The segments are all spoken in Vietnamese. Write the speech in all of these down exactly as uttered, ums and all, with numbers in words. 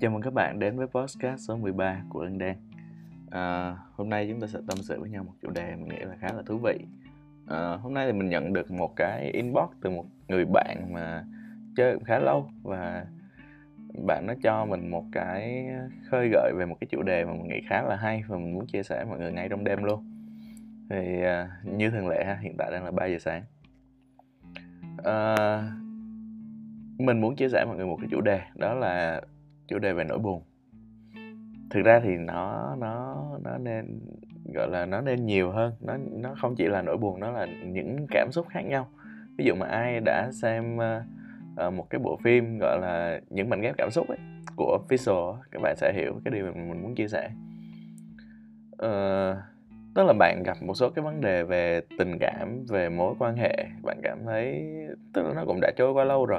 Chào mừng các bạn đến với podcast số mười ba của Ân Đan. À, hôm nay chúng ta sẽ tâm sự với nhau một chủ đề mình nghĩ là khá là thú vị. À, hôm nay thì mình nhận được một cái inbox từ một người bạn mà chơi cũng khá lâu, và bạn nó cho mình một cái khơi gợi về một cái chủ đề mà mình nghĩ khá là hay và mình muốn chia sẻ với mọi người ngay trong đêm luôn. Thì à, như thường lệ ha, hiện tại đang là ba giờ sáng. À, mình muốn chia sẻ với mọi người một cái chủ đề, đó là chủ đề về nỗi buồn. Thực ra thì nó nó nó nên gọi là nó nên nhiều hơn, nó nó không chỉ là nỗi buồn, nó là những cảm xúc khác nhau. Ví dụ mà ai đã xem uh, một cái bộ phim gọi là Những mảnh ghép cảm xúc ấy, của Fizzle, các bạn sẽ hiểu cái điều mình muốn chia sẻ. Uh, tức là bạn gặp một số cái vấn đề về tình cảm, về mối quan hệ, bạn cảm thấy tức là nó cũng đã trôi qua lâu rồi,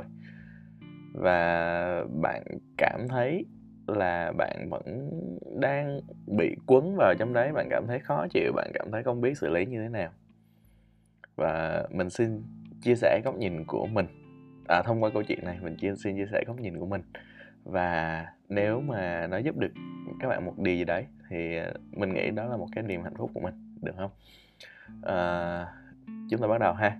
và bạn cảm thấy là bạn vẫn đang bị quấn vào trong đấy, bạn cảm thấy khó chịu, bạn cảm thấy không biết xử lý như thế nào. Và mình xin chia sẻ góc nhìn của mình. À, thông qua câu chuyện này mình chia, xin chia sẻ góc nhìn của mình. Và nếu mà nó giúp được các bạn một điều gì đấy thì mình nghĩ đó là một cái niềm hạnh phúc của mình, được không? À, chúng ta bắt đầu ha.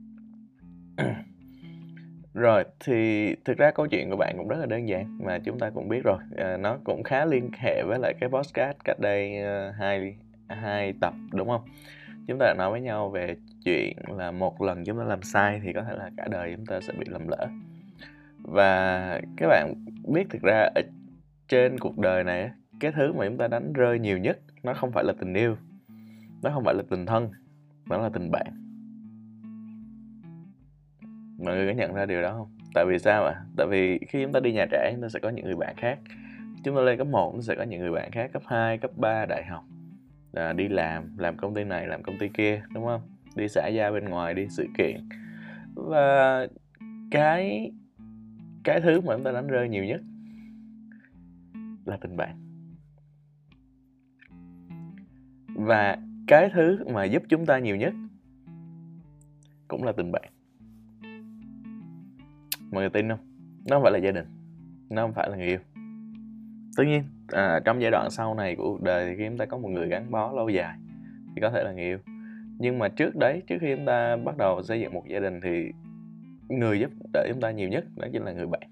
Rồi, thì thực ra câu chuyện của bạn cũng rất là đơn giản mà chúng ta cũng biết rồi. À, nó cũng khá liên hệ với lại cái podcast cách đây uh, hai, hai tập, đúng không? Chúng ta đã nói với nhau về chuyện là một lần chúng ta làm sai thì có thể là cả đời chúng ta sẽ bị lầm lỡ. Và các bạn biết thực ra ở trên cuộc đời này, cái thứ mà chúng ta đánh rơi nhiều nhất nó không phải là tình yêu, nó không phải là tình thân, nó là tình bạn. Mọi người có nhận ra điều đó không? Tại vì sao ạ? À? Tại vì khi chúng ta đi nhà trẻ, chúng ta sẽ có những người bạn khác. Chúng ta lên cấp một, chúng ta sẽ có những người bạn khác. Cấp hai, cấp ba, đại học, à, đi làm, làm công ty này, làm công ty kia, đúng không? Đi xã giao bên ngoài, đi sự kiện. Và cái cái thứ mà chúng ta đánh rơi nhiều nhất là tình bạn. Và cái thứ mà giúp chúng ta nhiều nhất cũng là tình bạn. Mọi người tin không? Nó không phải là gia đình, nó không phải là người yêu. Tất nhiên à, trong giai đoạn sau này của cuộc đời thì khi chúng ta có một người gắn bó lâu dài thì có thể là người yêu. Nhưng mà trước đấy, trước khi chúng ta bắt đầu xây dựng một gia đình thì người giúp đỡ chúng ta nhiều nhất đó chính là người bạn.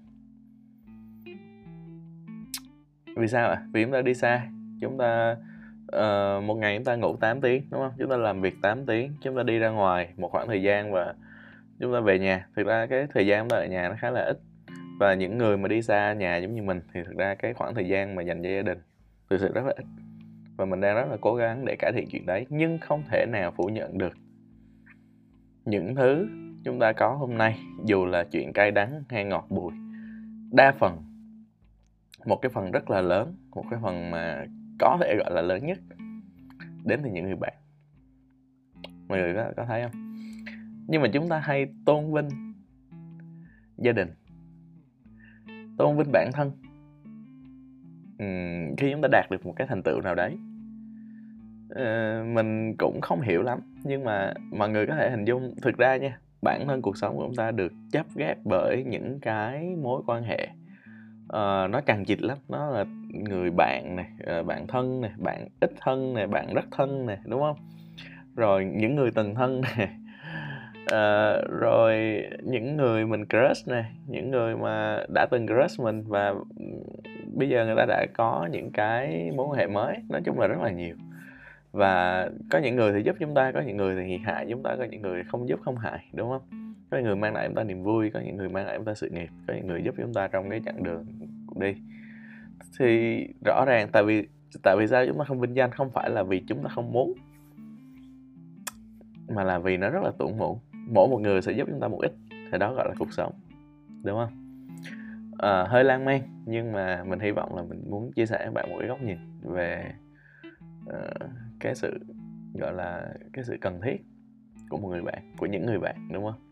Vì sao ạ? À? Vì chúng ta đi xa, chúng ta uh, một ngày chúng ta ngủ tám tiếng, đúng không? Chúng ta làm việc tám tiếng, chúng ta đi ra ngoài một khoảng thời gian và chúng ta về nhà. Thực ra cái thời gian chúng ta ở nhà nó khá là ít. Và những người mà đi xa nhà giống như mình thì thực ra cái khoảng thời gian mà dành cho gia đình thực sự rất là ít. Và mình đang rất là cố gắng để cải thiện chuyện đấy. Nhưng không thể nào phủ nhận được những thứ chúng ta có hôm nay, dù là chuyện cay đắng hay ngọt bùi, đa phần, một cái phần rất là lớn, một cái phần mà có thể gọi là lớn nhất, đến từ những người bạn. Mọi người có, có thấy không? Nhưng mà chúng ta hay tôn vinh gia đình, tôn vinh bản thân uhm, khi chúng ta đạt được một cái thành tựu nào đấy. Uh, mình cũng không hiểu lắm, nhưng mà mọi người có thể hình dung, thực ra nha, bản thân cuộc sống của chúng ta được chấp ghép bởi những cái mối quan hệ uh, nó chằng chịt lắm. Nó là người bạn này, uh, bạn thân này, bạn ít thân này, bạn rất thân này, đúng không? Rồi những người từng thân này, uh, rồi những người mình crush này, những người mà đã từng crush mình và bây giờ người ta đã có những cái mối quan hệ mới. Nói chung là rất là nhiều. Và có những người thì giúp chúng ta, có những người thì hại chúng ta, có những người không giúp không hại, đúng không? Có những người mang lại chúng ta niềm vui, có những người mang lại chúng ta sự nghiệp, có những người giúp chúng ta trong cái chặng đường đi. Thì rõ ràng tại vì tại vì sao chúng ta không vinh danh? Không phải là vì chúng ta không muốn, mà là vì nó rất là tủn mủ. Mỗi một người sẽ giúp chúng ta một ít, thì đó gọi là cuộc sống, đúng không? À, hơi lan man, nhưng mà mình hy vọng là mình muốn chia sẻ với bạn một cái góc nhìn về uh, cái sự gọi là cái sự cần thiết của một người bạn, của những người bạn, đúng không?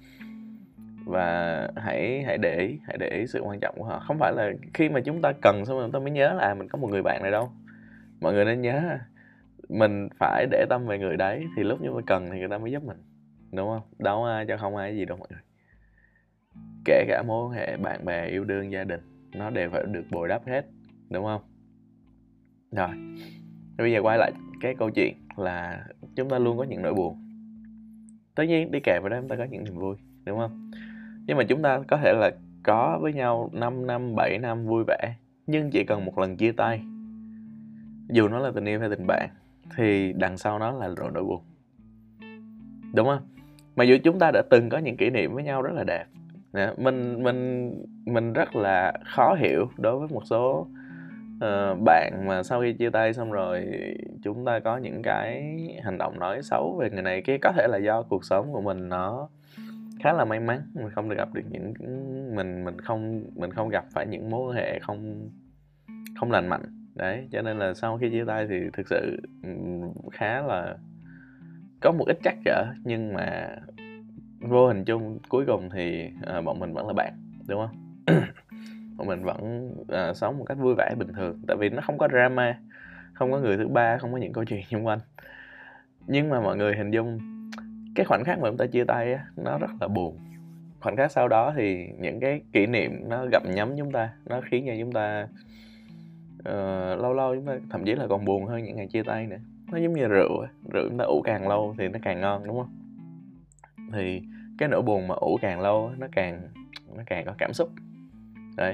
Và hãy hãy để ý, hãy để ý sự quan trọng của họ. Không phải là khi mà chúng ta cần xong rồi chúng ta mới nhớ là à, mình có một người bạn này đâu. Mọi người nên nhớ mình phải để tâm về người đấy, thì lúc chúng ta cần thì người ta mới giúp mình, đúng không? Đâu ai cho không ai gì đâu mọi người. Kể cả mối quan hệ bạn bè, yêu đương, gia đình, nó đều phải được bồi đắp hết, đúng không? Rồi, bây giờ quay lại cái câu chuyện là chúng ta luôn có những nỗi buồn. Tất nhiên đi kèm với đó chúng ta có những niềm vui, đúng không? Nhưng mà chúng ta có thể là có với nhau năm năm, bảy năm vui vẻ, nhưng chỉ cần một lần chia tay, dù nó là tình yêu hay tình bạn, thì đằng sau nó là nỗi buồn, đúng không? Mà dù chúng ta đã từng có những kỷ niệm với nhau rất là đẹp, mình mình mình rất là khó hiểu đối với một số uh, bạn mà sau khi chia tay xong rồi chúng ta có những cái hành động nói xấu về người này kia. Có thể là do cuộc sống của mình nó khá là may mắn, mình không được gặp được những mình mình không mình không gặp phải những mối quan hệ không không lành mạnh đấy, cho nên là sau khi chia tay thì thực sự khá là có một ít trắc trở, nhưng mà vô hình chung cuối cùng thì à, bọn mình vẫn là bạn, đúng không? Bọn mình vẫn à, sống một cách vui vẻ bình thường, tại vì nó không có drama, không có người thứ ba, không có những câu chuyện xung quanh. Nhưng mà mọi người hình dung cái khoảnh khắc mà chúng ta chia tay á, nó rất là buồn. Khoảnh khắc sau đó thì những cái kỷ niệm nó gặm nhấm chúng ta, nó khiến cho chúng ta uh, lâu lâu chúng ta thậm chí là còn buồn hơn những ngày chia tay nữa. Nó giống như rượu, rượu chúng ta ủ càng lâu thì nó càng ngon, đúng không? Thì cái nỗi buồn mà ủ càng lâu nó càng nó càng có cảm xúc đấy.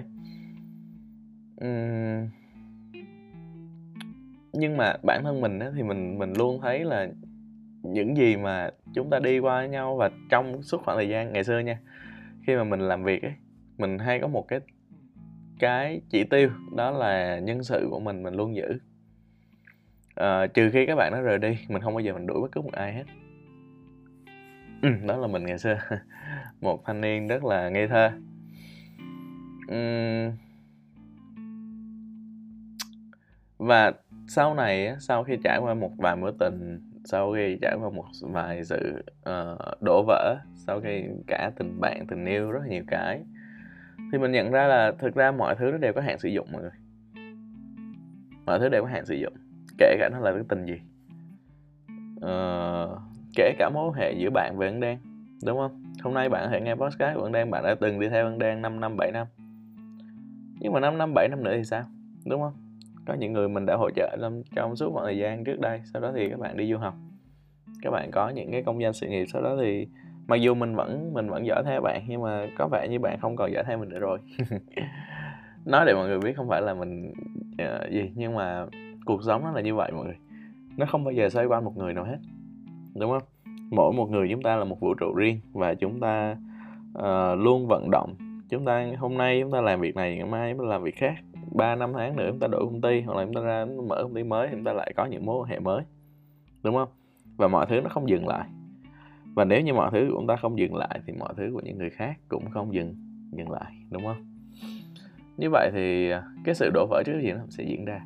Uhm... nhưng mà bản thân mình á, thì mình mình luôn thấy là những gì mà chúng ta đi qua với nhau, và trong suốt khoảng thời gian ngày xưa nha, khi mà mình làm việc ấy, mình hay có một cái cái chỉ tiêu, đó là nhân sự của mình mình luôn giữ. À, trừ khi các bạn nó rời đi, mình không bao giờ mình đuổi bất cứ một ai hết. Ừ, đó là mình ngày xưa một thanh niên rất là ngây thơ. Uhm... Và sau này, sau khi trải qua một vài mối tình, sau khi trải qua một vài sự uh, đổ vỡ, sau khi cả tình bạn, tình yêu, rất là nhiều cái, thì mình nhận ra là thực ra mọi thứ nó đều có hạn sử dụng mọi người. Mọi thứ đều có hạn sử dụng, kể cả nó là cái tình gì. Uh, kể cả mối quan hệ giữa bạn và Ân Đan, đúng không? Hôm nay bạn có thể nghe podcast của Ân Đan, bạn đã từng đi theo Ân Đan năm năm, bảy năm. Nhưng mà năm năm, bảy năm nữa thì sao? Đúng không? Có những người mình đã hỗ trợ trong, trong suốt khoảng thời gian trước đây, sau đó thì các bạn đi du học, các bạn có những cái công danh sự nghiệp, sau đó thì mặc dù mình vẫn mình vẫn dõi theo bạn, nhưng mà có vẻ như bạn không còn dõi theo mình nữa rồi. Nói để mọi người biết không phải là mình uh, gì, nhưng mà cuộc sống nó là như vậy mọi người. Nó không bao giờ xoay quanh một người nào hết, đúng không? Mỗi một người chúng ta là một vũ trụ riêng, và chúng ta uh, luôn vận động. Chúng ta hôm nay chúng ta làm việc này, ngày mai chúng ta làm việc khác, ba năm tháng nữa chúng ta đổi công ty, hoặc là chúng ta ra mở công ty mới, chúng ta lại có những mối quan hệ mới, đúng không? Và mọi thứ nó không dừng lại. Và nếu như mọi thứ của chúng ta không dừng lại, thì mọi thứ của những người khác cũng không dừng dừng lại, đúng không? Như vậy thì cái sự đổ vỡ trước gì nó sẽ diễn ra.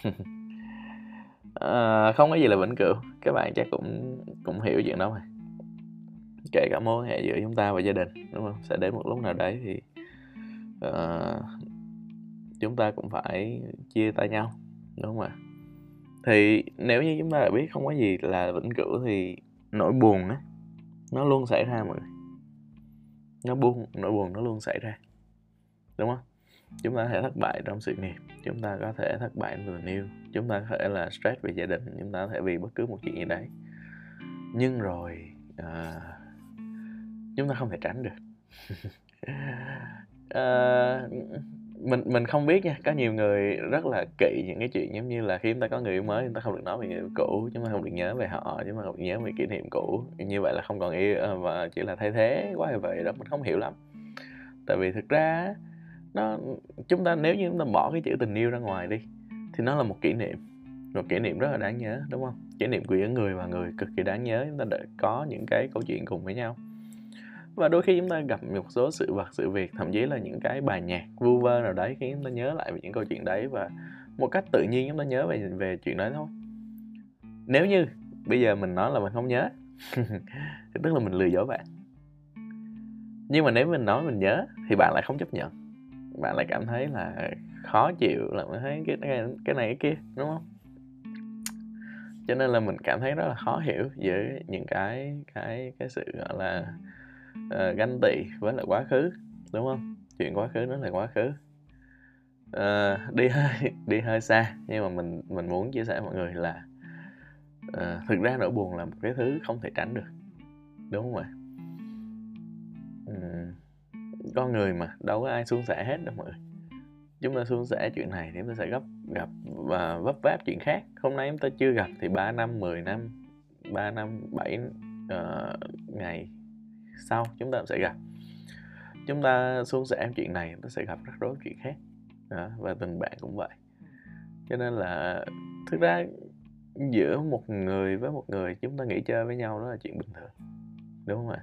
à, không có gì là vĩnh cửu, các bạn chắc cũng cũng hiểu chuyện đó mà. Kể cả mối quan hệ giữa chúng ta và gia đình, đúng không? Sẽ đến một lúc nào đấy thì uh, chúng ta cũng phải chia tay nhau, đúng không ạ? Thì nếu như chúng ta đã biết không có gì là vĩnh cửu, thì nỗi buồn á, nó luôn xảy ra mọi người. Nó buồn, nỗi buồn nó luôn xảy ra, đúng không? Chúng ta có thể thất bại trong sự nghiệp, chúng ta có thể thất bại trong tình yêu, chúng ta có thể là stress về gia đình, chúng ta có thể vì bất cứ một chuyện gì đấy. Nhưng rồi à, chúng ta không thể tránh được. à, mình mình không biết nha, có nhiều người rất là kỵ những cái chuyện giống như là khi chúng ta có người yêu mới, chúng ta không được nói về người yêu cũ, chúng ta không được nhớ về họ, chúng ta không được nhớ về kỷ niệm cũ. Như vậy là không còn yêu, và chỉ là thay thế quá là vậy đó. Mình không hiểu lắm, tại vì thực ra nó chúng ta nếu như chúng ta bỏ cái chữ tình yêu ra ngoài đi, thì nó là một kỷ niệm, một kỷ niệm rất là đáng nhớ, đúng không? Kỷ niệm của những người và người cực kỳ đáng nhớ. Chúng ta đã có những cái câu chuyện cùng với nhau, và đôi khi chúng ta gặp một số sự vật, sự việc, thậm chí là những cái bài nhạc vu vơ nào đấy khiến chúng ta nhớ lại về những câu chuyện đấy, và một cách tự nhiên chúng ta nhớ về về chuyện đấy thôi. Nếu như bây giờ mình nói là mình không nhớ thì tức là mình lừa dối bạn. Nhưng mà nếu mình nói mình nhớ thì bạn lại không chấp nhận, bạn lại cảm thấy là khó chịu, là mình thấy cái, cái, cái này cái kia, đúng không? Cho nên là mình cảm thấy rất là khó hiểu giữa những cái cái cái sự gọi là uh, ganh tị với lại quá khứ, đúng không? Chuyện quá khứ nó là quá khứ. uh, đi hơi đi hơi xa, nhưng mà mình mình muốn chia sẻ với mọi người là uh, thực ra nỗi buồn là một cái thứ không thể tránh được, đúng không ạ? Um, con người mà đâu có ai suôn sẻ hết đâu mọi người. Chúng ta suôn sẻ chuyện này thì chúng ta sẽ gặp gặp và vấp váp chuyện khác. Hôm nay chúng ta chưa gặp thì ba năm, mười năm, ba năm, bảy uh, ngày sau chúng ta sẽ gặp. Chúng ta suôn sẻ chuyện này, chúng ta sẽ gặp rắc rối chuyện khác. Đó, và tình bạn cũng vậy. Cho nên là thực ra giữa một người với một người, chúng ta nghỉ chơi với nhau đó là chuyện bình thường, đúng không ạ?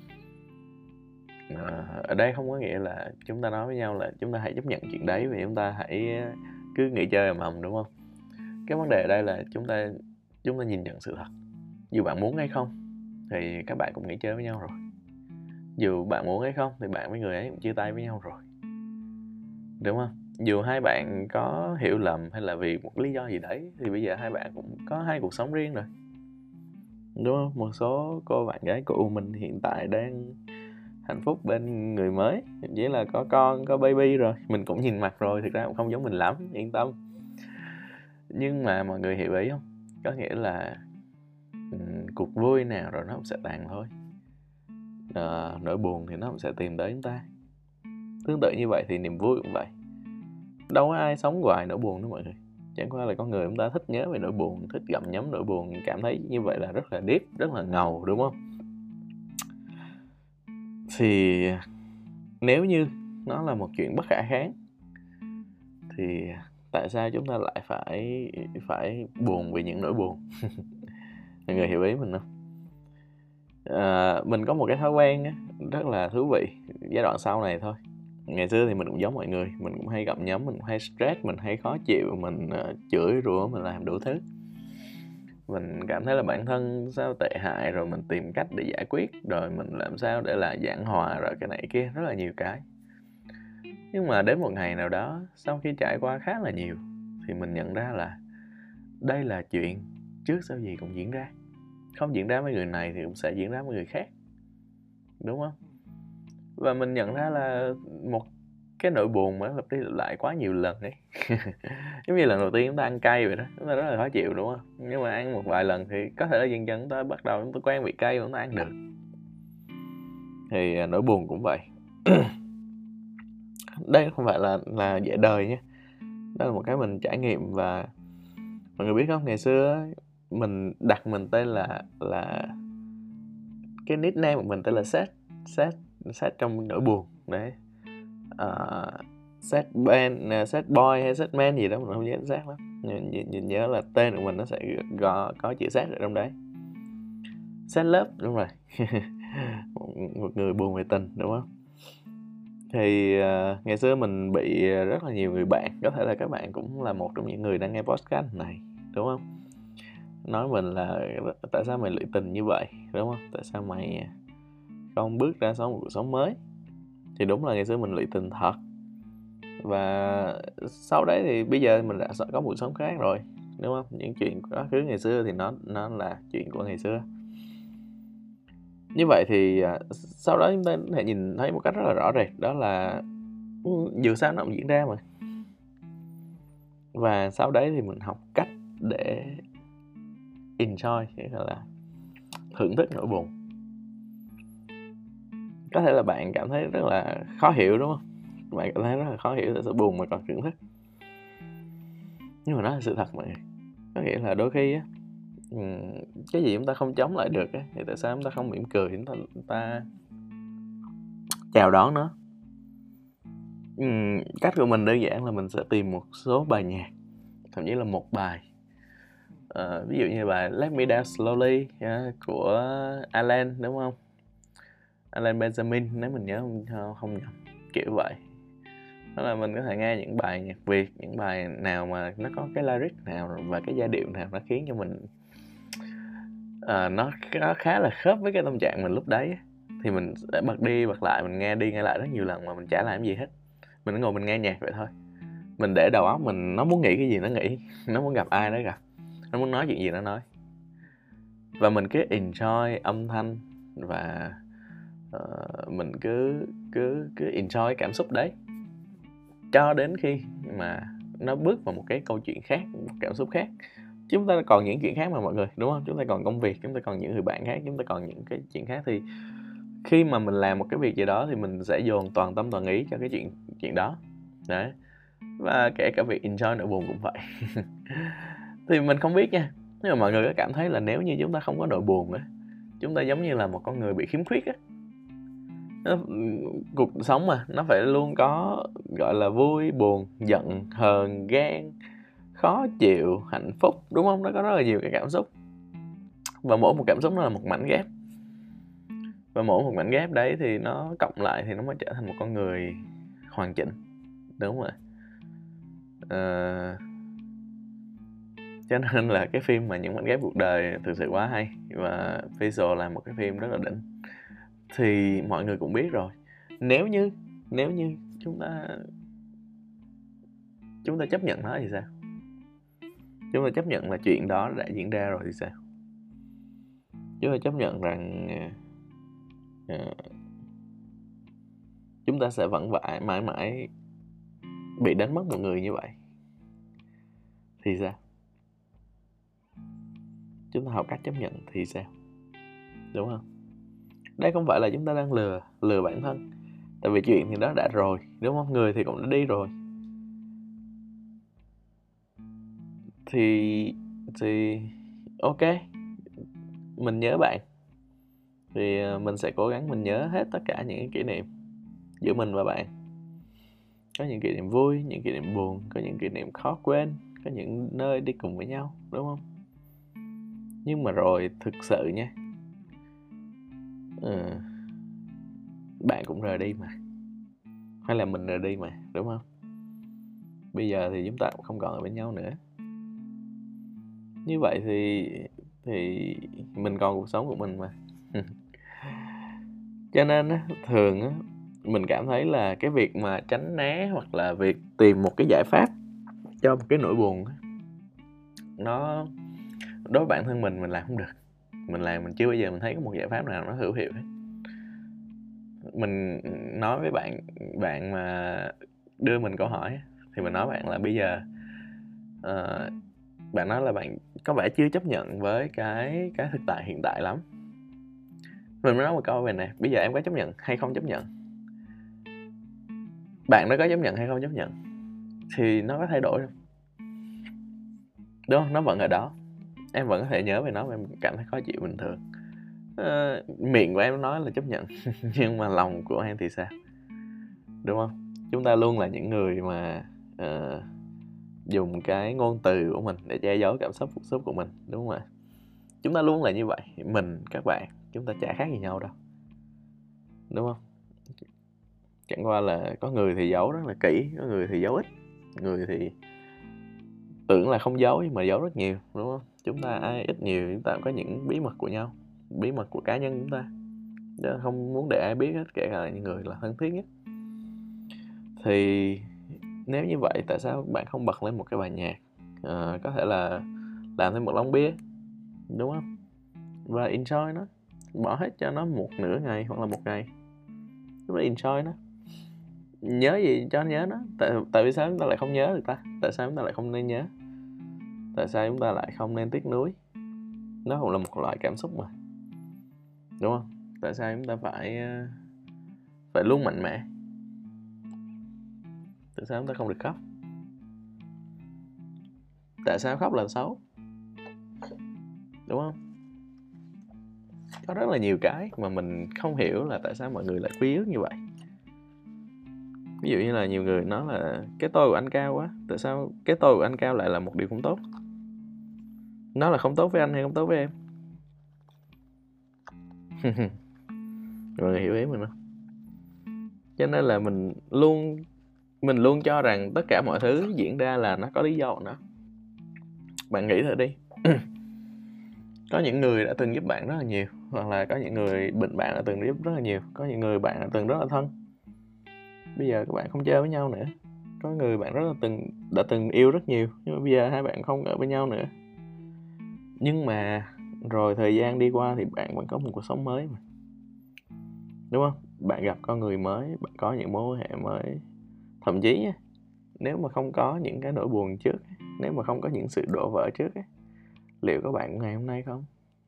À, ở đây không có nghĩa là chúng ta nói với nhau là chúng ta hãy chấp nhận chuyện đấy và chúng ta hãy cứ nghỉ chơi ầm ầm, đúng không? Cái vấn đề ở đây là chúng ta chúng ta nhìn nhận sự thật. Dù bạn muốn hay không thì các bạn cũng nghỉ chơi với nhau rồi. Dù bạn muốn hay không thì bạn với người ấy cũng chia tay với nhau rồi, đúng không? Dù hai bạn có hiểu lầm hay là vì một lý do gì đấy thì bây giờ hai bạn cũng có hai cuộc sống riêng rồi, đúng không? Một số cô bạn gái của mình hiện tại đang hạnh phúc bên người mới, chỉ là có con, có baby rồi. Mình cũng nhìn mặt rồi, thực ra cũng không giống mình lắm, yên tâm. Nhưng mà mọi người hiểu ý không? Có nghĩa là um, cuộc vui nào rồi nó cũng sẽ tàn thôi. À, nỗi buồn thì nó cũng sẽ tìm tới chúng ta. Tương tự như vậy thì niềm vui cũng vậy. Đâu có ai sống hoài nỗi buồn đâu mọi người. Chẳng qua là con người chúng ta thích nhớ về nỗi buồn, thích gặm nhấm nỗi buồn, cảm thấy như vậy là rất là deep, rất là ngầu, đúng không? Thì nếu như nó là một chuyện bất khả kháng thì tại sao chúng ta lại phải phải buồn vì những nỗi buồn? Mọi người hiểu ý mình không? À, mình có một cái thói quen á, rất là thú vị giai đoạn sau này thôi. Ngày xưa thì mình cũng giống mọi người, mình cũng hay gặm nhấm, mình cũng hay stress, mình hay khó chịu, mình uh, chửi rủa, mình làm đủ thứ. Mình cảm thấy là bản thân sao tệ hại, rồi mình tìm cách để giải quyết, rồi mình làm sao để là giảng hòa, rồi cái này kia, rất là nhiều cái. Nhưng mà đến một ngày nào đó, sau khi trải qua khá là nhiều, thì mình nhận ra là đây là chuyện trước sau gì cũng diễn ra. Không diễn ra với người này thì cũng sẽ diễn ra với người khác, đúng không? Và mình nhận ra là một cái nỗi buồn mà nó lặp đi lặp lại quá nhiều lần ấy. Giống như lần đầu tiên chúng ta ăn cay vậy đó, chúng ta rất là khó chịu, đúng không? Nhưng mà ăn một vài lần thì có thể là dần dần chúng ta bắt đầu chúng ta quen vị cay và chúng ta ăn được. Thì nỗi buồn cũng vậy. Đây không phải là là dễ đời nha. Đó là một cái mình trải nghiệm. Và mọi người biết không, ngày xưa mình đặt mình tên là là cái nickname của mình tên là Seth Seth Seth trong nỗi buồn đấy. Uh, Seth band, Seth boy hay Seth man gì đó mình không nhớ xác lắm. Nhìn, nhìn, nhìn nhớ là tên của mình nó sẽ có, có chữ Seth ở trong đấy. Seth love, đúng rồi. một, một người buồn về tình, đúng không? Thì uh, ngày xưa mình bị rất là nhiều người bạn, có thể là các bạn cũng là một trong những người đang nghe podcast này, đúng không? Nói mình là tại sao mày lụy tình như vậy, đúng không? Tại sao mày không bước ra sống một cuộc sống mới? Thì đúng là ngày xưa mình lụy tình thật. Và sau đấy thì bây giờ mình đã có một cuộc sống khác rồi, đúng không? Những chuyện quá khứ ngày xưa thì nó nó là chuyện của ngày xưa. Như vậy thì sau đó chúng ta có thể nhìn thấy một cách rất là rõ rệt, đó là dù sao nó cũng diễn ra mà. Và sau đấy thì mình học cách để enjoy, nghĩa là thưởng thức nỗi buồn. Có thể là bạn cảm thấy rất là khó hiểu, đúng không? Bạn cảm thấy rất là khó hiểu tại sao buồn mà còn thưởng thức. Nhưng mà nó là sự thật mọi người. Có nghĩa là đôi khi á, cái gì chúng ta không chống lại được á, thì tại sao chúng ta không mỉm cười, chúng ta, chúng ta chào đón nó. Uhm, cách của mình đơn giản là mình sẽ tìm một số bài nhạc, thậm chí là một bài, uh, ví dụ như bài Let Me Down Slowly uh, của Alan, đúng không? Alan Benjamin, nếu mình nhớ không, không nhầm, kiểu vậy. Đó là mình có thể nghe những bài nhạc Việt, những bài nào mà nó có cái lyric nào và cái giai điệu nào nó khiến cho mình uh, nó, nó khá là khớp với cái tâm trạng mình lúc đấy, thì mình sẽ bật đi bật lại, mình nghe đi nghe lại rất nhiều lần mà mình chả làm gì hết. Mình ngồi mình nghe nhạc vậy thôi. Mình để đầu óc mình, nó muốn nghĩ cái gì nó nghĩ, nó muốn gặp ai nó gặp, nó muốn nói chuyện gì nó nói. Và mình cứ enjoy âm thanh và uh, mình cứ cứ cứ enjoy cảm xúc đấy. cho đến khi mà nó bước vào một cái câu chuyện khác, một cảm xúc khác. Chúng ta còn những chuyện khác mà mọi người, đúng không? Chúng ta còn công việc, chúng ta còn những người bạn khác, chúng ta còn những cái chuyện khác. Thì khi mà mình làm một cái việc gì đó thì mình sẽ dồn toàn tâm toàn ý cho cái chuyện chuyện đó. Đấy. Và kể cả việc enjoy nỗi buồn cũng vậy. Thì mình không biết nha, nhưng mà mọi người có cảm thấy là nếu như chúng ta không có nỗi buồn á, chúng ta giống như là một con người bị khiếm khuyết á. Nó, cuộc sống mà nó phải luôn có gọi là vui, buồn, giận, hờn, ghen, khó chịu, hạnh phúc, đúng không? Nó có rất là nhiều cái cảm xúc. Và mỗi một cảm xúc nó là một mảnh ghép. Và mỗi một mảnh ghép đấy thì nó cộng lại thì nó mới trở thành một con người hoàn chỉnh. Đúng rồi. Ờ... Cho nên là cái phim mà Những Mảnh Ghép Cuộc Đời thực sự quá hay. Và Faisal là một cái phim rất là đỉnh. Thì mọi người cũng biết rồi, Nếu như Nếu như chúng ta Chúng ta chấp nhận nó thì sao? Chúng ta chấp nhận là chuyện đó đã diễn ra rồi thì sao? Chúng ta chấp nhận rằng uh, chúng ta sẽ vẫn vãi mãi mãi bị đánh mất một người như vậy thì sao? Chúng ta học cách chấp nhận thì sao? Đúng không? Đây không phải là chúng ta đang lừa Lừa bản thân. Tại vì chuyện thì đó đã rồi, đúng không? Người thì cũng đã đi rồi. Thì Thì ok, mình nhớ bạn thì mình sẽ cố gắng mình nhớ hết tất cả những kỷ niệm giữa mình và bạn. Có những kỷ niệm vui, những kỷ niệm buồn, có những kỷ niệm khó quên, có những nơi đi cùng với nhau, đúng không? Nhưng mà rồi thực sự nha, ừ, bạn cũng rời đi mà, hay là mình rời đi mà, đúng không? Bây giờ thì chúng ta cũng không còn ở bên nhau nữa. Như vậy thì Thì mình còn cuộc sống của mình mà. Cho nên á, thường á, mình cảm thấy là cái việc mà tránh né hoặc là việc tìm một cái giải pháp cho một cái nỗi buồn á, nó đối với bản thân mình mình làm không được. Mình làm mình chưa bao giờ mình thấy có một giải pháp nào nó hữu hiệu hết. Mình nói với bạn bạn mà đưa mình câu hỏi thì mình nói bạn là bây giờ uh, bạn nói là bạn có vẻ chưa chấp nhận với cái cái thực tại hiện tại lắm. Mình mới nói một câu về này, bây giờ em có chấp nhận hay không chấp nhận? Bạn nó có chấp nhận hay không chấp nhận thì nó có thay đổi không? Đúng không? Nó vẫn ở đó. Em vẫn có thể nhớ về nó và em cảm thấy khó chịu bình thường. Ờ, miệng của em nói là chấp nhận nhưng mà lòng của em thì sao? Đúng không? Chúng ta luôn là những người mà uh, dùng cái ngôn từ của mình để che giấu cảm xúc, xúc của mình, đúng không ạ? Chúng ta luôn là như vậy. Mình, các bạn, chúng ta chả khác gì nhau đâu, đúng không? Chẳng qua là có người thì giấu rất là kỹ, có người thì giấu ít, người thì tưởng là không giấu nhưng mà giấu rất nhiều, đúng không? Chúng ta ai ít nhiều chúng ta cũng có những bí mật của nhau, bí mật của cá nhân chúng ta, chứ không muốn để ai biết hết, kể cả là những người là thân thiết nhất. Thì nếu như vậy tại sao bạn không bật lên một cái bài nhạc, à, có thể là làm thêm một lon bia, đúng không? Và enjoy nó, bỏ hết cho nó một nửa ngày hoặc là một ngày, chúng ta enjoy nó. Nhớ gì cho nhớ nó. Tại, tại vì sao chúng ta lại không nhớ được ta? Tại sao chúng ta lại không nên nhớ? Tại sao chúng ta lại không nên tiếc nuối? Nó cũng là một loại cảm xúc mà, đúng không? Tại sao chúng ta phải Phải luôn mạnh mẽ? Tại sao chúng ta không được khóc? Tại sao khóc là xấu? Đúng không? Có rất là nhiều cái mà mình không hiểu là tại sao mọi người lại quý ước như vậy. Ví dụ như là nhiều người nói là cái tôi của anh cao quá. Tại sao cái tôi của anh cao lại là một điều không tốt? Nó là không tốt với anh hay không tốt với em? Mọi người hiểu ý mình không? Cho nên là mình luôn Mình luôn cho rằng tất cả mọi thứ diễn ra là nó có lý do của nó. Bạn nghĩ thử đi. Có những người đã từng giúp bạn rất là nhiều, hoặc là có những người bệnh bạn đã từng giúp rất là nhiều, có những người bạn đã từng rất là thân. Bây giờ các bạn không chơi với nhau nữa. Có người bạn rất là từng đã từng yêu rất nhiều, nhưng mà bây giờ hai bạn không ở với nhau nữa. Nhưng mà rồi thời gian đi qua thì bạn vẫn có một cuộc sống mới mà, đúng không? Bạn gặp con người mới, bạn có những mối quan hệ mới. Thậm chí nếu mà không có những cái nỗi buồn trước, nếu mà không có những sự đổ vỡ trước ấy, liệu có bạn ngày hôm nay không?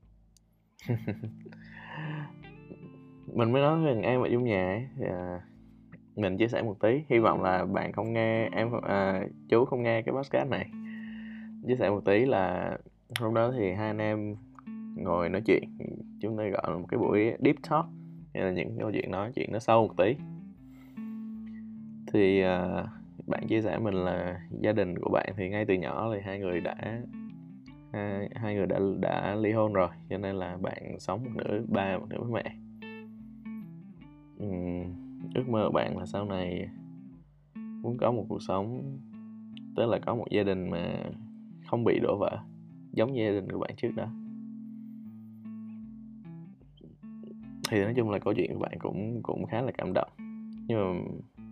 Mình mới nói với An và Dung nhà ấy, thì, à, mình chia sẻ một tí, hy vọng là bạn không nghe em à, chú không nghe cái podcast này. Chia sẻ một tí là hôm đó thì hai anh em ngồi nói chuyện, chúng ta gọi là một cái buổi deep talk, hay là những câu chuyện nói chuyện nó sâu một tí. Thì à, bạn chia sẻ mình là gia đình của bạn thì ngay từ nhỏ thì hai người đã hai, hai người đã đã ly hôn rồi, cho nên là bạn sống một nửa ba một nửa với mẹ. Uhm, ước mơ của bạn là sau này muốn có một cuộc sống, tức là có một gia đình mà không bị đổ vỡ giống như gia đình của bạn trước đó. Thì nói chung là câu chuyện của bạn cũng cũng khá là cảm động, nhưng mà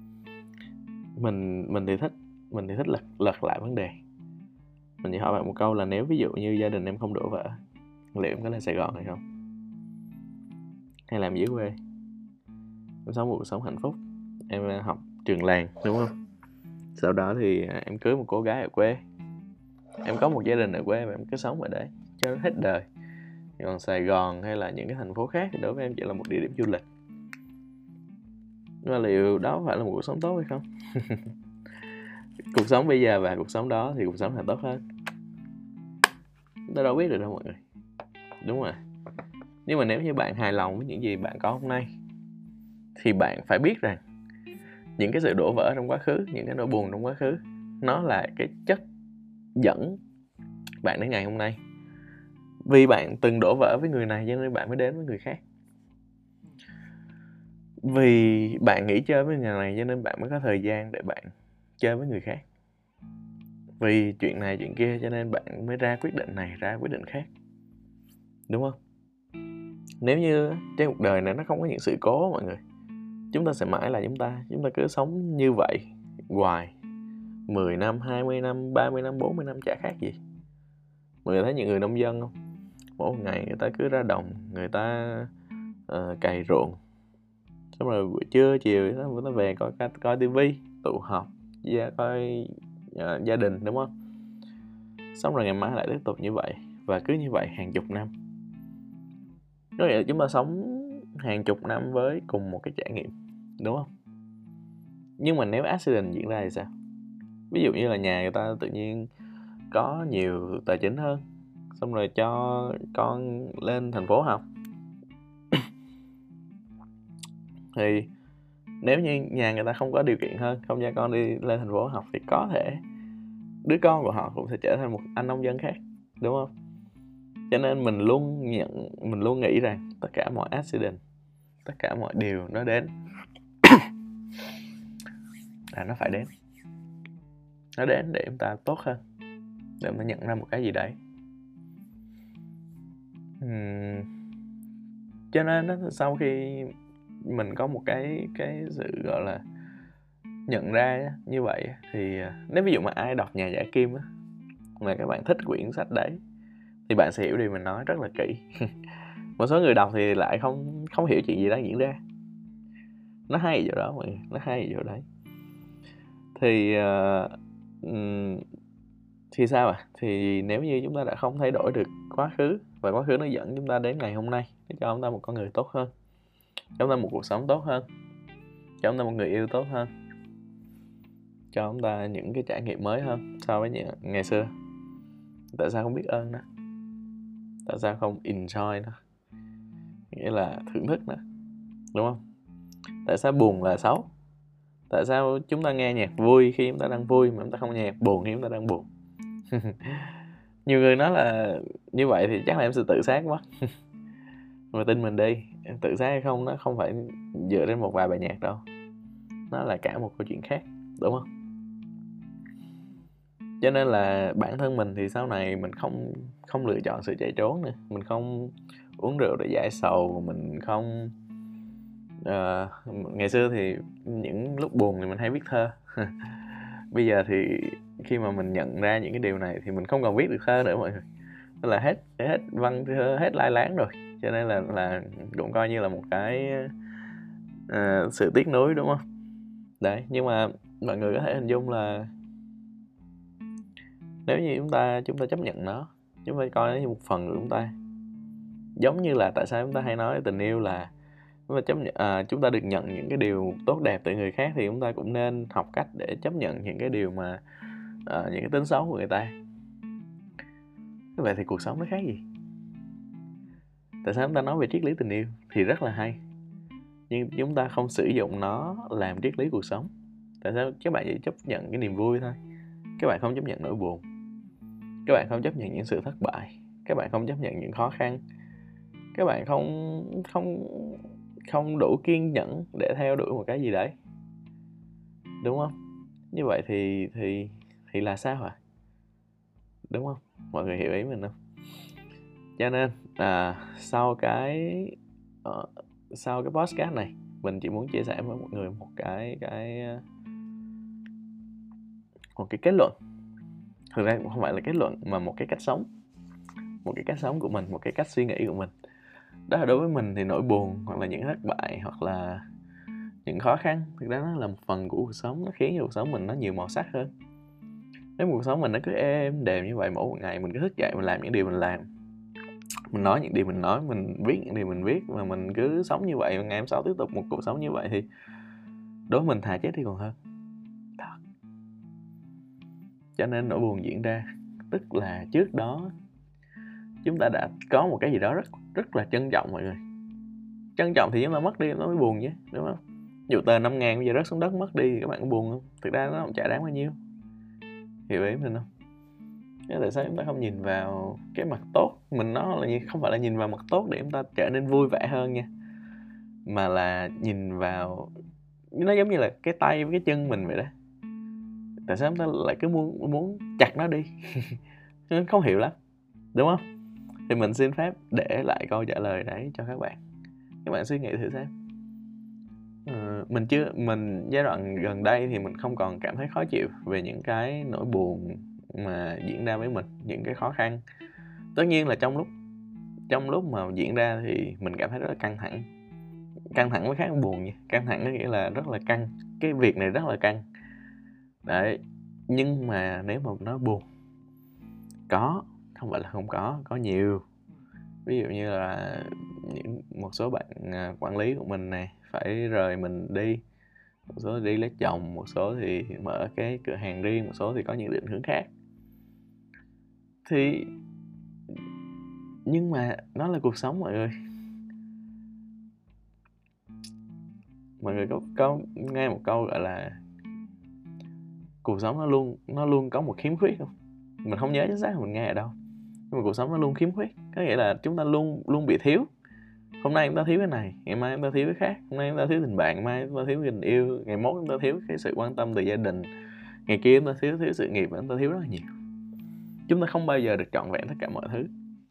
mình mình thì thích mình thì thích lật lật lại vấn đề. Mình chỉ hỏi bạn một câu là nếu ví dụ như gia đình em không đổ vỡ, liệu em có lên Sài Gòn hay không, hay làm dưới quê? Em sống một cuộc sống hạnh phúc, em học trường làng đúng không, sau đó thì em cưới một cô gái ở quê, em có một gia đình ở quê và em cứ sống ở đấy cho hết đời. Còn Sài Gòn hay là những cái thành phố khác thì đối với em chỉ là một địa điểm du lịch. Nhưng mà liệu đó phải là một cuộc sống tốt hay không? Cuộc sống bây giờ và cuộc sống đó thì cuộc sống nào tốt hơn? Chúng ta đâu biết được đâu mọi người. Đúng rồi. Nhưng mà nếu như bạn hài lòng với những gì bạn có hôm nay, thì bạn phải biết rằng những cái sự đổ vỡ trong quá khứ, những cái nỗi buồn trong quá khứ, nó là cái chất dẫn bạn đến ngày hôm nay. Vì bạn từng đổ vỡ với người này cho nên bạn mới đến với người khác. Vì bạn nghỉ chơi với người này cho nên bạn mới có thời gian để bạn chơi với người khác. Vì chuyện này chuyện kia cho nên bạn mới ra quyết định này, ra quyết định khác. Đúng không? Nếu như trên cuộc đời này nó không có những sự cố mọi người, chúng ta sẽ mãi là chúng ta. Chúng ta cứ sống như vậy hoài, mười năm, hai mươi năm, ba mươi năm, bốn mươi năm chả khác gì. Mọi người thấy những người nông dân không? Mỗi ngày người ta cứ ra đồng, người ta uh, cày ruộng, xong rồi buổi trưa chiều người ta về coi coi tivi, tụ họp, gia coi uh, gia đình, đúng không? Xong rồi ngày mai lại tiếp tục như vậy, và cứ như vậy hàng chục năm. Có nghĩa là chúng ta sống hàng chục năm với cùng một cái trải nghiệm, đúng không? Nhưng mà nếu accident diễn ra thì sao? Ví dụ như là nhà người ta tự nhiên có nhiều tài chính hơn, xong rồi cho con lên thành phố học. Thì nếu như nhà người ta không có điều kiện hơn, không cho con đi lên thành phố học, thì có thể đứa con của họ cũng sẽ trở thành một anh nông dân khác, đúng không? Cho nên mình luôn nhận, mình luôn nghĩ rằng tất cả mọi accident, tất cả mọi điều nó đến là nó phải đến. Nó đến để chúng ta tốt hơn, để chúng ta nhận ra một cái gì đấy. Uhm, cho nên đó, sau khi mình có một cái cái sự gọi là nhận ra như vậy, thì nếu ví dụ mà ai đọc Nhà Giả Kim á, mà các bạn thích quyển sách đấy, thì bạn sẽ hiểu điều mình nói rất là kỹ. Một số người đọc thì lại không không hiểu chuyện gì đang diễn ra. Nó hay ở chỗ đó mọi người, nó hay ở chỗ đấy. Thì uh, thì sao à? Thì nếu như chúng ta đã không thay đổi được quá khứ, và quá khứ nó dẫn chúng ta đến ngày hôm nay, để cho chúng ta một con người tốt hơn, cho chúng ta một cuộc sống tốt hơn, cho chúng ta một người yêu tốt hơn, cho chúng ta những cái trải nghiệm mới hơn so với những ngày xưa. Tại sao không biết ơn nó? Tại sao không enjoy nó? Nghĩa là thưởng thức nó, đúng không? Tại sao buồn là xấu? Tại sao chúng ta nghe nhạc vui khi chúng ta đang vui, mà chúng ta không nghe nhạc buồn khi chúng ta đang buồn? Nhiều người nói là như vậy thì chắc là em sẽ tự sát quá. Mà tin mình đi, em tự sát hay không nó không phải dựa trên một vài bài nhạc đâu. Nó là cả một câu chuyện khác, đúng không? Cho nên là bản thân mình thì sau này mình không không lựa chọn sự chạy trốn nữa. Mình không uống rượu để giải sầu. Mình không uh, ngày xưa thì những lúc buồn thì mình hay viết thơ. Bây giờ thì khi mà mình nhận ra những cái điều này thì mình không còn viết được thơ nữa mọi người. Tức là hết hết văn thơ, hết lai láng rồi. Cho nên là là cũng coi như là một cái uh, sự tiếc nuối, đúng không? Đấy, nhưng mà mọi người có thể hình dung là nếu như chúng ta chúng ta chấp nhận nó, chúng ta coi nó như một phần của chúng ta. Giống như là tại sao chúng ta hay nói tình yêu là chúng ta chấp nhận, à, chúng ta được nhận những cái điều tốt đẹp từ người khác, thì chúng ta cũng nên học cách để chấp nhận những cái điều mà à, những cái tính xấu của người ta. Vậy thì cuộc sống nó khác gì? Tại sao chúng ta nói về triết lý tình yêu thì rất là hay, nhưng chúng ta không sử dụng nó làm triết lý cuộc sống? Tại sao các bạn chỉ chấp nhận cái niềm vui thôi? Các bạn không chấp nhận nỗi buồn, các bạn không chấp nhận những sự thất bại, các bạn không chấp nhận những khó khăn, các bạn không không không đủ kiên nhẫn để theo đuổi một cái gì đấy, đúng không? Như vậy thì thì thì là sao ạ? Đúng không? Mọi người hiểu ý mình không? Cho nên à, sau cái uh, sau cái podcast này, mình chỉ muốn chia sẻ với mọi người một cái cái một cái kết luận. Thực ra cũng không phải là kết luận mà một cái cách sống, một cái cách sống của mình, một cái cách suy nghĩ của mình. Đó là đối với mình thì nỗi buồn hoặc là những thất bại hoặc là những khó khăn, thực ra nó là một phần của cuộc sống. Nó khiến cho cuộc sống mình nó nhiều màu sắc hơn. Nếu cuộc sống mình nó cứ êm đềm như vậy, mỗi một ngày mình cứ thức dậy mình làm những điều mình làm, mình nói những điều mình nói, mình viết những điều mình viết, mà mình cứ sống như vậy, ngày hôm sau tiếp tục một cuộc sống như vậy, thì đối với mình thà chết đi còn hơn. Thật. Cho nên nỗi buồn diễn ra, tức là trước đó chúng ta đã có một cái gì đó rất rất là trân trọng mọi người. Trân trọng thì chúng ta mất đi nó mới buồn chứ, đúng không? Dụ tờ năm ngàn bây giờ rớt xuống đất mất đi thì các bạn có buồn không? Thực ra nó cũng chả đáng bao nhiêu. Hiểu ý mình không? Thế tại sao chúng ta không nhìn vào cái mặt tốt? Mình nói là gì? Không phải là nhìn vào mặt tốt để chúng ta trở nên vui vẻ hơn nha, mà là nhìn vào, nó giống như là cái tay với cái chân mình vậy đó. Tại sao chúng ta lại cứ muốn muốn chặt nó đi? Không hiểu lắm, đúng không? Thì mình xin phép để lại câu trả lời đấy cho các bạn. Các bạn suy nghĩ thử xem. Ờ, mình chưa mình giai đoạn gần đây thì mình không còn cảm thấy khó chịu về những cái nỗi buồn mà diễn ra với mình, những cái khó khăn. Tất nhiên là trong lúc trong lúc mà diễn ra thì mình cảm thấy rất là căng thẳng. Căng thẳng với khác buồn nha. Căng thẳng có nghĩa là rất là căng. Cái việc này rất là căng. Đấy. Nhưng mà nếu mà nói buồn, có, không phải là không có, có nhiều. Ví dụ như là những một số bạn quản lý của mình này phải rời mình đi, một số đi lấy chồng, một số thì mở cái cửa hàng riêng, một số thì có những định hướng khác. Thì nhưng mà nó là cuộc sống mọi người. Mọi người có có nghe một câu gọi là cuộc sống nó luôn nó luôn có một khiếm khuyết không? Mình không nhớ chính xác là mình nghe ở đâu. Nhưng mà cuộc sống nó luôn khiếm khuyết, có nghĩa là chúng ta luôn luôn bị thiếu. Hôm nay chúng ta thiếu cái này, ngày mai chúng ta thiếu cái khác. Hôm nay chúng ta thiếu tình bạn, mai chúng ta thiếu tình yêu, ngày mốt chúng ta thiếu cái sự quan tâm từ gia đình, ngày kia chúng ta thiếu thiếu sự nghiệp, chúng ta thiếu rất là nhiều. Chúng ta không bao giờ được trọn vẹn tất cả mọi thứ.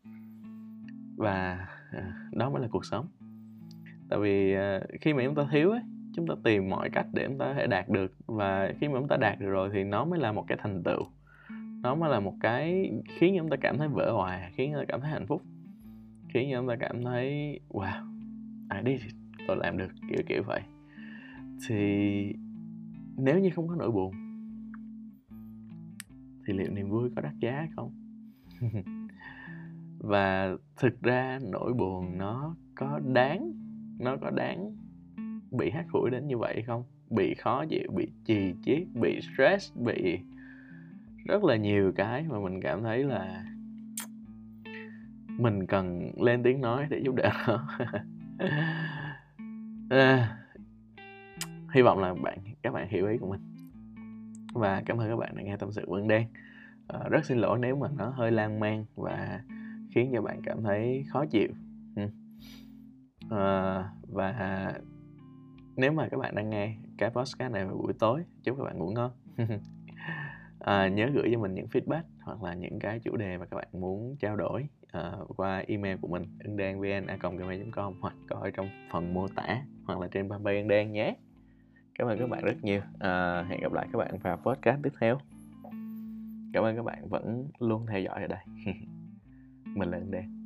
Và đó mới là cuộc sống. Tại vì khi mà chúng ta thiếu ấy, chúng ta tìm mọi cách để chúng ta có thể đạt được. Và khi mà chúng ta đạt được rồi thì nó mới là một cái thành tựu. Nó mới là một cái khiến chúng ta cảm thấy vỡ hòa, khiến chúng ta cảm thấy hạnh phúc, khiến chúng ta cảm thấy wow, I did it, tôi làm được, kiểu kiểu vậy. Thì nếu như không có nỗi buồn thì liệu niềm vui có đắt giá không? Và thực ra nỗi buồn nó có đáng Nó có đáng bị hắt hủi đến như vậy không? Bị khó chịu, bị chì chiết, bị stress, bị rất là nhiều cái mà mình cảm thấy là mình cần lên tiếng nói để giúp đỡ nó. à, Hy vọng là bạn các bạn hiểu ý của mình. Và cảm ơn các bạn đã nghe tâm sự của Ân Đen. à, Rất xin lỗi nếu mà nó hơi lan man và khiến cho bạn cảm thấy khó chịu. à, Và nếu mà các bạn đang nghe cái podcast này vào buổi tối, chúc các bạn ngủ ngon. à, Nhớ gửi cho mình những feedback hoặc là những cái chủ đề mà các bạn muốn trao đổi à, qua email của mình ândanvn a còng gmail chấm com, hoặc coi trong phần mô tả, hoặc là trên fanpage Ân Đen nhé. Cảm ơn các bạn rất nhiều. à, Hẹn gặp lại các bạn vào podcast tiếp theo. Cảm ơn các bạn vẫn luôn theo dõi ở đây. Mình là Ân Đen.